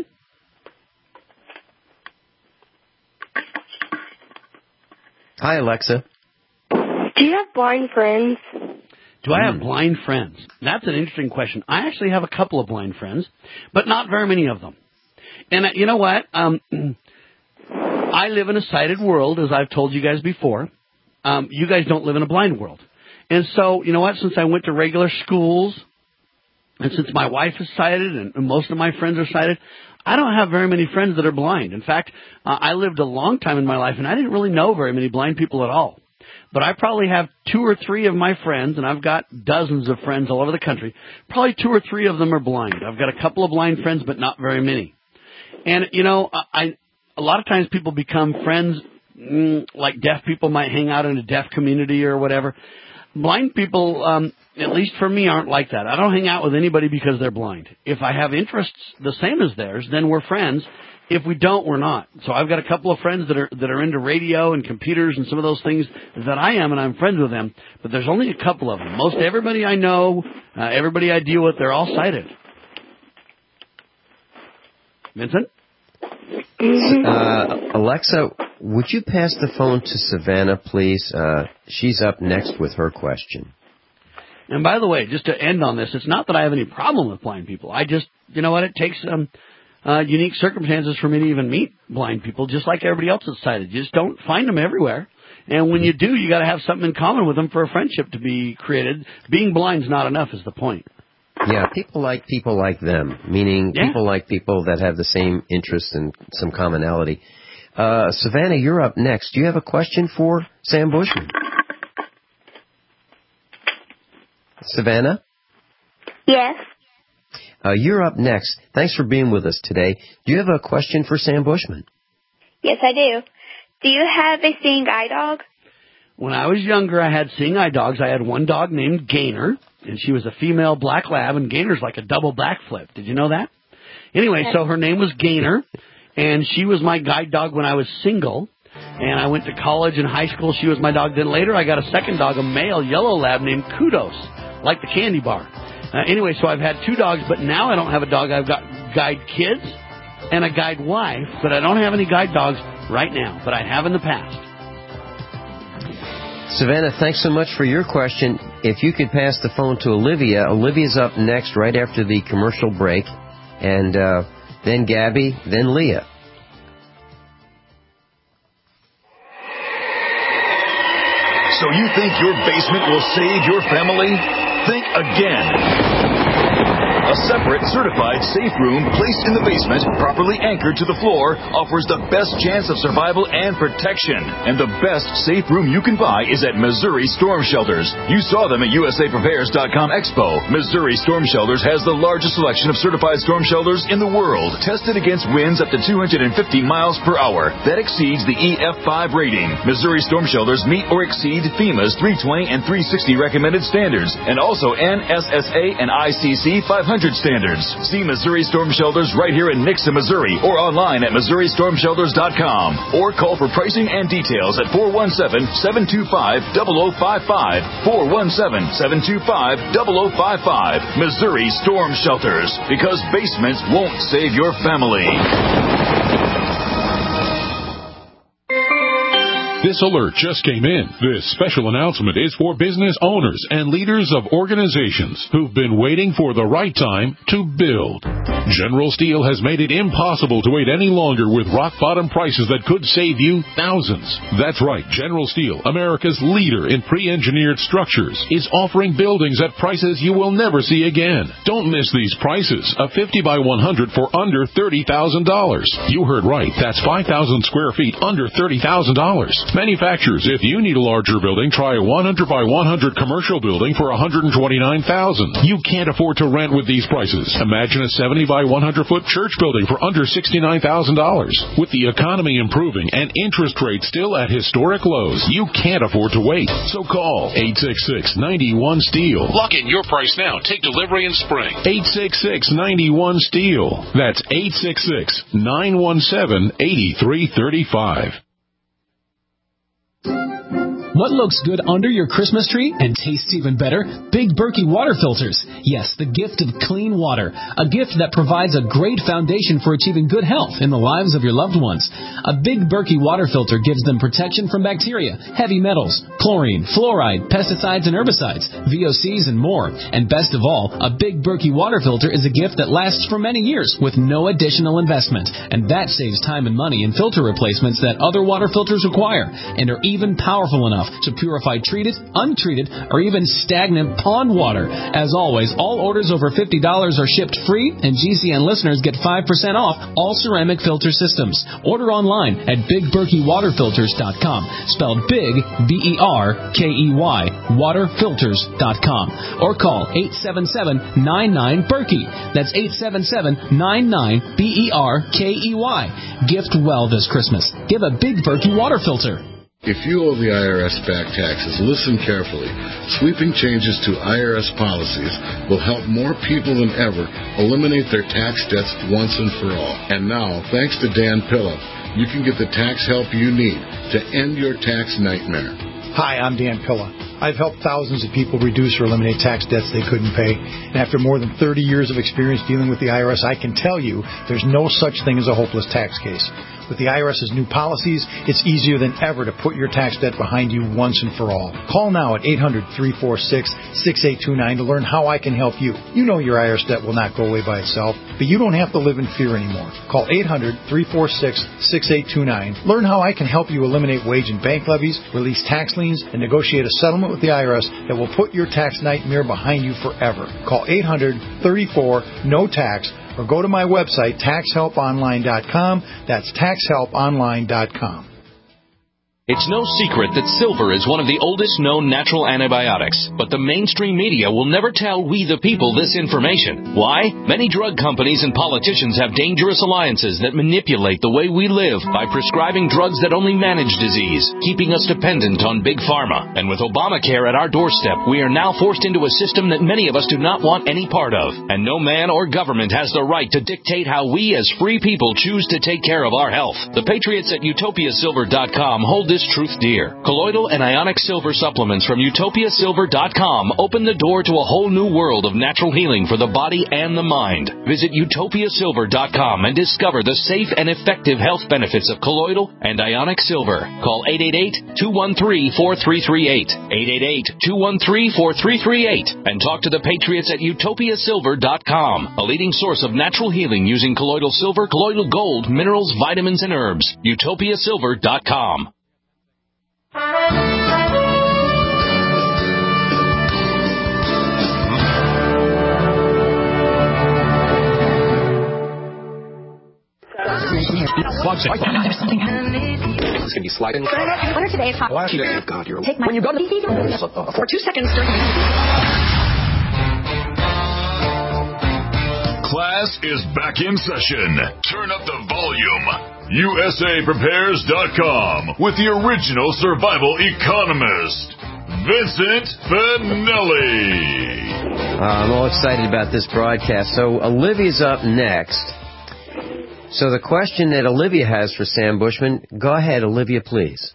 Hi, Alexa. Do you have blind friends? Do I have blind friends? That's an interesting question. I actually have a couple of blind friends, but not very many of them. And uh, you know what? Um, I live in a sighted world, as I've told you guys before. Um, you guys don't live in a blind world. And so, you know what? Since I went to regular schools, and since my wife is sighted and, and most of my friends are sighted, I don't have very many friends that are blind. In fact, uh, I lived a long time in my life, and I didn't really know very many blind people at all. But I probably have two or three of my friends, and I've got dozens of friends all over the country. Probably two or three of them are blind. I've got a couple of blind friends, but not very many. And, you know, I a lot of times people become friends, mm, like deaf people might hang out in a deaf community or whatever. Blind people, um, at least for me, aren't like that. I don't hang out with anybody because they're blind. If I have interests the same as theirs, then we're friends. If we don't, we're not. So I've got a couple of friends that are that are into radio and computers and some of those things that I am, and I'm friends with them. But there's only a couple of them. Most everybody I know, uh, everybody I deal with, they're all sighted. Vincent? Uh, Alexa, would you pass the phone to Savannah, please? Uh, she's up next with her question. And by the way, just to end on this, it's not that I have any problem with blind people. I just, you know what, it takes um, uh, unique circumstances for me to even meet blind people, just like everybody else that's sighted. You just don't find them everywhere. And when you do, you got to have something in common with them for a friendship to be created. Being blind's not enough is the point. Yeah, people like people like them, meaning Yeah. people like people that have the same interests and some commonality. Uh, Savannah, you're up next. Do you have a question for Sam Bushman? Savannah? Yes. Uh, you're up next. Thanks for being with us today. Do you have a question for Sam Bushman? Yes, I do. Do you have a seeing eye dog? When I was younger, I had seeing eye dogs. I had one dog named Gainer, and she was a female black lab, and Gainer's like a double backflip. Did you know that? Anyway, so her name was Gainer, and she was my guide dog when I was single, and I went to college and high school. She was my dog. Then later I got a second dog, a male yellow lab named Kudos, like the candy bar. Uh, anyway, so I've had two dogs, but now I don't have a dog. I've got guide kids and a guide wife, but I don't have any guide dogs right now, but I have in the past. Savannah, thanks so much for your question. If you could pass the phone to Olivia. Olivia's up next right after the commercial break, and uh, then Gabby, then Leah. So you think your basement will save your family? Think again. A separate, certified safe room placed in the basement, properly anchored to the floor, offers the best chance of survival and protection. And the best safe room you can buy is at Missouri Storm Shelters. You saw them at U S A Prepares dot com Expo. Missouri Storm Shelters has the largest selection of certified storm shelters in the world, tested against winds up to two hundred fifty miles per hour. That exceeds the E F five rating. Missouri Storm Shelters meet or exceed FEMA's three twenty and three sixty recommended standards, and also N S S A and I C C five hundred standards. See Missouri Storm Shelters right here in Nixa, Missouri, or online at Missouri Storm Shelters dot com, or call for pricing and details at four one seven, seven two five, zero zero five five, four one seven, seven two five, zero zero five five. Missouri Storm Shelters, because basements won't save your family. This alert just came in. This special announcement is for business owners and leaders of organizations who've been waiting for the right time to build. General Steel has made it impossible to wait any longer with rock-bottom prices that could save you thousands. That's right. General Steel, America's leader in pre-engineered structures, is offering buildings at prices you will never see again. Don't miss these prices. A fifty by one hundred for under thirty thousand dollars. You heard right. That's five thousand square feet under thirty thousand dollars. Manufacturers, if you need a larger building, try a one hundred by one hundred commercial building for one hundred twenty-nine thousand dollars. You can't afford to rent with these prices. Imagine a seventy by one hundred foot church building for under sixty-nine thousand dollars. With the economy improving and interest rates still at historic lows, you can't afford to wait. So call eight six six, nine one, STEEL. Lock in your price now. Take delivery in spring. eight six six, nine one, STEEL. That's eight six six, nine one seven, eight three three five. What looks good under your Christmas tree and tastes even better? Big Berkey water filters. Yes, the gift of clean water. A gift that provides a great foundation for achieving good health in the lives of your loved ones. A Big Berkey water filter gives them protection from bacteria, heavy metals, chlorine, fluoride, pesticides and herbicides, V O Cs and more. And best of all, a Big Berkey water filter is a gift that lasts for many years with no additional investment. And that saves time and money in filter replacements that other water filters require, and are even powerful enough to purify treated, untreated, or even stagnant pond water. As always, all orders over fifty dollars are shipped free, and G C N listeners get five percent off all ceramic filter systems. Order online at big berkey water filters dot com, spelled big, B E R K E Y, water filters dot com, or call eight seven seven, nine nine, Berkey. That's eight seven seven, nine nine, B E R K E Y. Gift well this Christmas. Give a Big Berkey water filter. If you owe the I R S back taxes, listen carefully. Sweeping changes to I R S policies will help more people than ever eliminate their tax debts once and for all. And now, thanks to Dan Pilla, you can get the tax help you need to end your tax nightmare. Hi, I'm Dan Pilla. I've helped thousands of people reduce or eliminate tax debts they couldn't pay. And after more than thirty years of experience dealing with the I R S, I can tell you there's no such thing as a hopeless tax case. With the IRS's new policies, it's easier than ever to put your tax debt behind you once and for all. Call now at eight hundred, three four six, six eight two nine to learn how I can help you. You know your I R S debt will not go away by itself, but you don't have to live in fear anymore. Call eight hundred, three four six, six eight two nine. Learn how I can help you eliminate wage and bank levies, release tax liens, and negotiate a settlement with the I R S that will put your tax nightmare behind you forever. Call eight hundred, thirty-four, no tax or go to my website, tax help online dot com. That's tax help online dot com. It's no secret that silver is one of the oldest known natural antibiotics, but the mainstream media will never tell we the people this information. Why? Many drug companies and politicians have dangerous alliances that manipulate the way we live by prescribing drugs that only manage disease, keeping us dependent on big pharma. And with Obamacare at our doorstep, we are now forced into a system that many of us do not want any part of. And no man or government has the right to dictate how we as free people choose to take care of our health. The Patriots at utopia silver dot com hold this truth dear. Colloidal and ionic silver supplements from utopia silver dot com open the door to a whole new world of natural healing for the body and the mind. Visit utopia silver dot com and discover the safe and effective health benefits of colloidal and ionic silver. Call eight eight eight, two one three, four three three eight, eight eight eight, two one three, four three three eight, and talk to the Patriots at utopia silver dot com, a leading source of natural healing using colloidal silver, colloidal gold, minerals, vitamins, and herbs. utopia silver dot com. It's going to be sliding. What are today's hot? Oh, God, you're Take my when you go to the for two seconds during Class is back in session. Turn up the volume. U S A prepares dot com with the original survival economist, Vincent Finelli. Uh, I'm all excited about this broadcast. So Olivia's up next. So the question that Olivia has for Sam Bushman, go ahead, Olivia, please.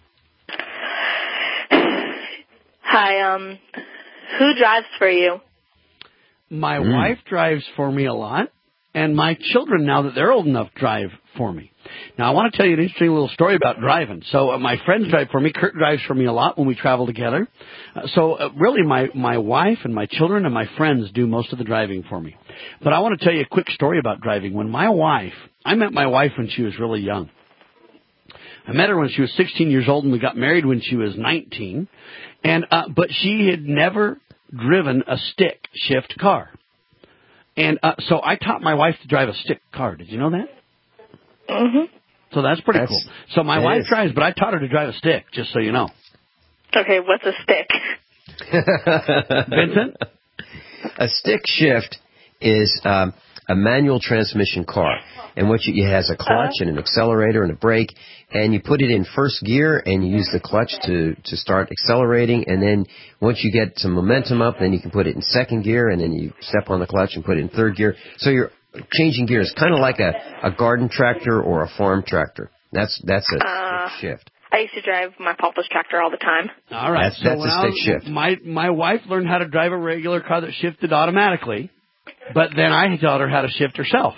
Hi, um, who drives for you? My Mm. wife drives for me a lot, and my children, now that they're old enough, drive for me. Now, I want to tell you an interesting little story about driving. So uh, my friends drive for me. Kurt drives for me a lot when we travel together. Uh, so uh, really, my, my wife and my children and my friends do most of the driving for me. But I want to tell you a quick story about driving. When my wife, I met my wife when she was really young. I met her when she was sixteen years old, and we got married when she was nineteen. And uh, but she had never driven a stick shift car. And uh, so I taught my wife to drive a stick car. Did you know that? Mm-hmm. So that's pretty That's, cool. So my wife is. drives, but I taught her to drive a stick, just so you know. Okay, what's a stick? Vincent? A stick shift is um, a manual transmission car. And what you, it has a clutch and an accelerator and a brake, and you put it in first gear and you use the clutch to, to start accelerating, and then once you get some momentum up, then you can put it in second gear, and then you step on the clutch and put it in third gear. So you're changing gears, kind of like a, a garden tractor or a farm tractor. That's that's a Uh, stick shift. I used to drive my papa's tractor all the time. All right. That's, so that's when a I stick was, shift. My, my wife learned how to drive a regular car that shifted automatically, but then I taught her how to shift herself.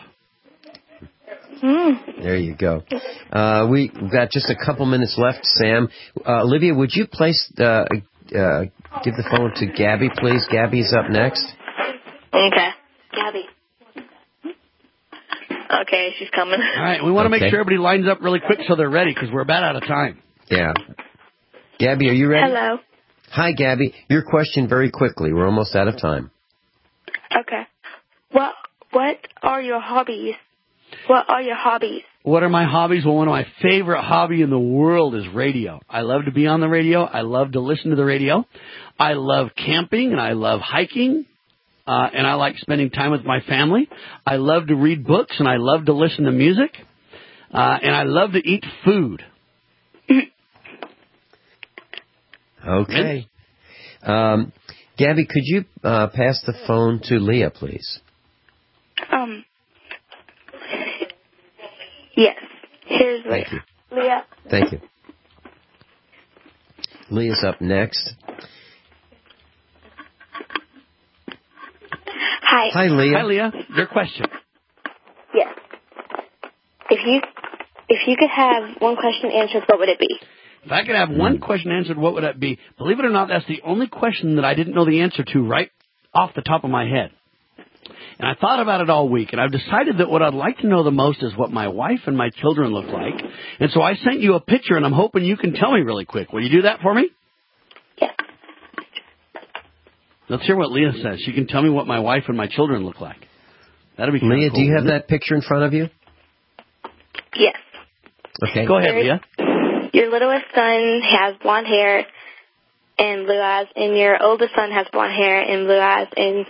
Mm. There you go. Uh, we, we've got just a couple minutes left, Sam. Uh, Olivia, would you place uh, uh, give the phone to Gabby, please? Gabby's up next. Okay. Gabby. Okay, she's coming. All right. We want to Okay. make sure everybody lines up really quick so they're ready, because we're about out of time. Yeah. Gabby, are you ready? Hello. Hi, Gabby. Your question very quickly. We're almost out of time. Okay. What What are your hobbies? What are your hobbies? What are my hobbies? Well, one of my favorite hobby in the world is radio. I love to be on the radio. I love to listen to the radio. I love camping and I love hiking. Uh, and I like spending time with my family. I love to read books and I love to listen to music. Uh, and I love to eat food. Okay. Um, Gabby, could you uh, pass the phone to Leah, please? Um. Yes. Here's Leah. Thank you. Leah. Thank you. Leah's up next. Hi. Hi, Leah. Hi, Leah. Your question. Yes. If you if you could have one question answered, what would it be? If I could have one question answered, what would that be? Believe it or not, that's the only question that I didn't know the answer to right off the top of my head. And I thought about it all week, and I've decided that what I'd like to know the most is what my wife and my children look like. And so I sent you a picture, and I'm hoping you can tell me really quick. Will you do that for me? Yeah. Let's hear what Leah says. She can tell me what my wife and my children look like. That'll be kind Leah, of cool, do you have isn't that picture in front of you? Yes. Okay. Go ahead, Leah. Your littlest son has blonde hair and blue eyes, and your oldest son has blonde hair and blue eyes, and,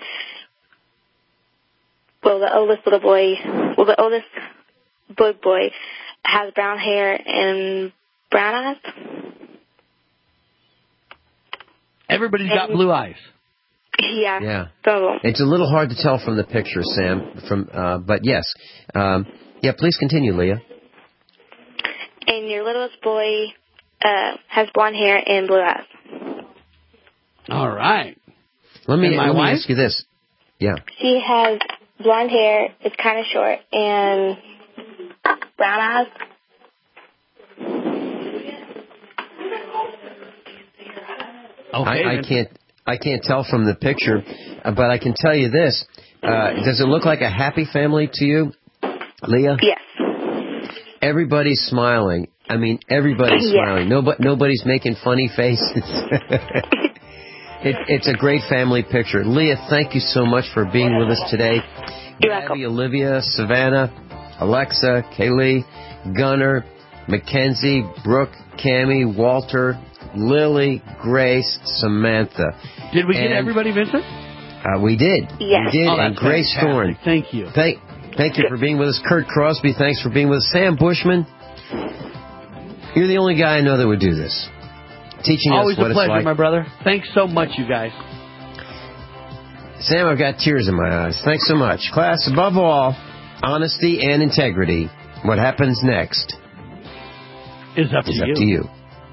well, the oldest little boy, well, the oldest boy boy has brown hair and brown eyes. Everybody's got blue eyes. Yeah. Yeah. So, It's a little hard to tell from the picture, Sam, From, uh, but yes. Um, yeah, please continue, Leah. and your littlest boy uh, has blonde hair and blue eyes. All right. Let me, And my let me wife? ask you this. Yeah. She has blonde hair, it's kind of short, and brown eyes. Okay, I, I can't I can't tell from the picture, uh, but I can tell you this. Uh, does it look like a happy family to you, Leah? Yes. Everybody's smiling. I mean, everybody's Yes. smiling. Nobody, nobody's making funny faces. it, it's a great family picture. Leah, thank you so much for being with us today. You're Gabby, Olivia, Savannah, Alexa, Kaylee, Gunnar, Mackenzie, Brooke, Cammie, Walter, Lily, Grace, Samantha. Did we get And, everybody, Vincent? Uh, we did. Yes. We did. Oh, and that's Grace fantastic. Thorne. Thank you. Thank, thank you for being with us. Kurt Crosby, thanks for being with us. Sam Bushman, you're the only guy I know that would do this. Teaching Always us what a pleasure, it's like. my brother. Thanks so much, you guys. Sam, I've got tears in my eyes. Thanks so much. Class, above all, honesty and integrity. What happens next is up, is to, up you. to you.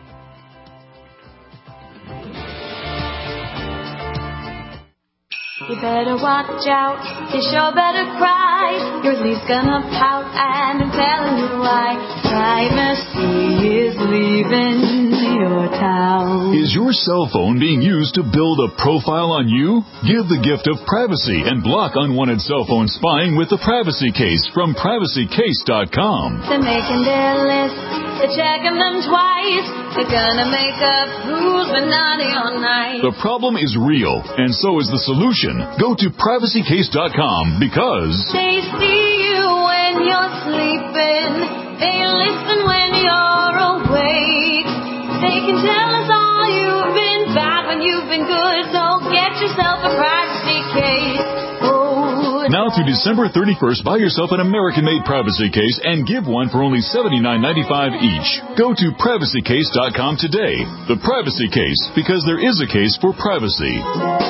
You better watch out, you sure better cry. Your leaf's gonna pout and I'm telling you why. Privacy is leaving your town. Is your cell phone being used to build a profile on you? Give the gift of privacy and block unwanted cell phone spying with the Privacy Case from privacy case dot com. They're making their list, they're checking them twice. They're gonna make up who's been naughty all night. The problem is real, and so is the solution. Go to privacy case dot com because They see you when you're sleeping. They listen when you're awake. They can tell us all you've been bad when you've been good. So get yourself a privacy case. Oh, now through December thirty-first, buy yourself an American-made privacy case and give one for only seventy-nine ninety-five each. Go to privacy case dot com today. The Privacy Case, because there is a case for privacy.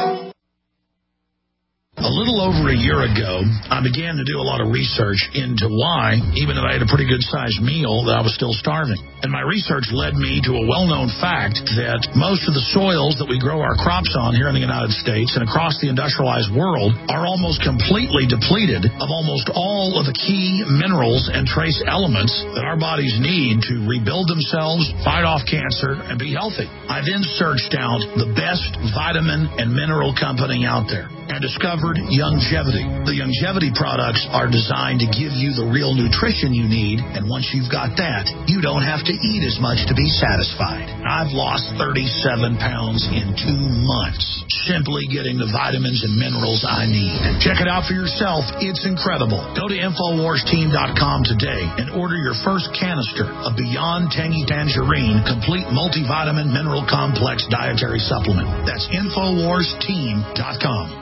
A little over a year ago, I began to do a lot of research into why, even though I had a pretty good-sized meal, that I was still starving. And my research led me to a well-known fact that most of the soils that we grow our crops on here in the United States and across the industrialized world are almost completely depleted of almost all of the key minerals and trace elements that our bodies need to rebuild themselves, fight off cancer, and be healthy. I then searched out the best vitamin and mineral company out there and discovered Youngevity. The Youngevity products are designed to give you the real nutrition you need, and once you've got that, you don't have to eat as much to be satisfied. I've lost thirty-seven pounds in two months, simply getting the vitamins and minerals I need. Check it out for yourself. It's incredible. Go to infowars team dot com today and order your first canister of Beyond Tangy Tangerine Complete Multivitamin Mineral Complex Dietary Supplement. That's infowars team dot com.